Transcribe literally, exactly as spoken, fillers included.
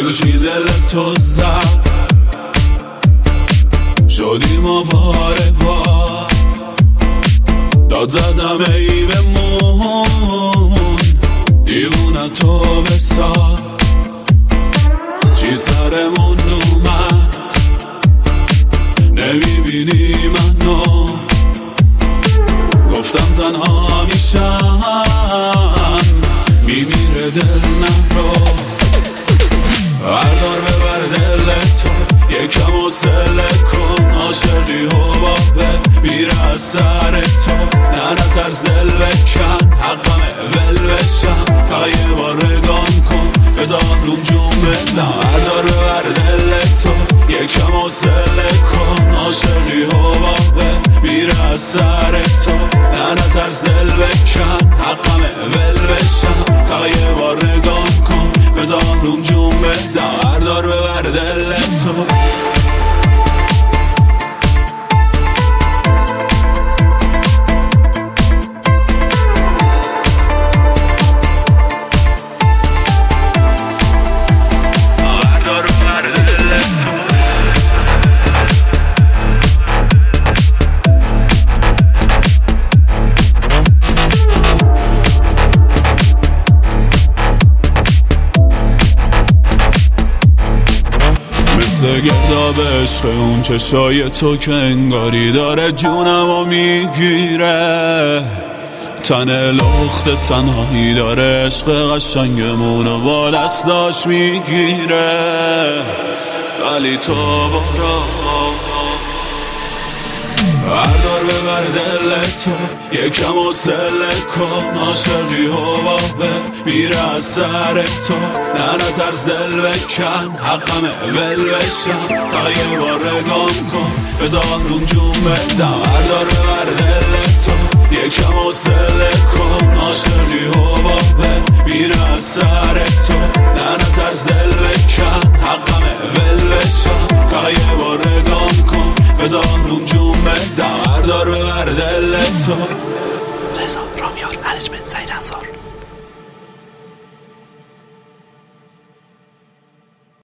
بگو چی دل تو زد شدیم آواره باز داد زدم ای بمون دیوونه تو بساز چی سرمون اومد نمیبینی منو گفتم تنها میشم میمیره دل نرو بردار ببر دل تو یکم حوصله کن عاشقی حبابه میره از سر تو نه نترس دل بکن حقمه ول بشم فقط یه بار نگام کن بذار روم جون بدم بردار ببر دل تو یکم حوصله کن عاشقی حبابه میره از سر تو نه نترس دل بکن حقمه ول بشم فقط یه بار نگام کن بذار روم جون بدم بردار ببر دل تو گرداب عشق اون چشای تو که انگاری داره جونمو میگیره تن لخت تنهایی داره عشق قشنگمونو با دستاش میگیره ولی تو برو بردار ببر دل تو یکم حوصله کن عاشقی حبابه میره از سر تو نه نترس دل بکن حقمه ول بشم فقط یه بار نگام کن بذار روم جون بدم بردار ببر دل تو یکم حوصله کن عاشقی حبابه میره از سر تو نه نترس دل بکن حقمه ول بشم فقط یه بار نگام کن بذار روم جون بدم بردار ببر دل تو رضا رامیار منیجمنت سعید انصار.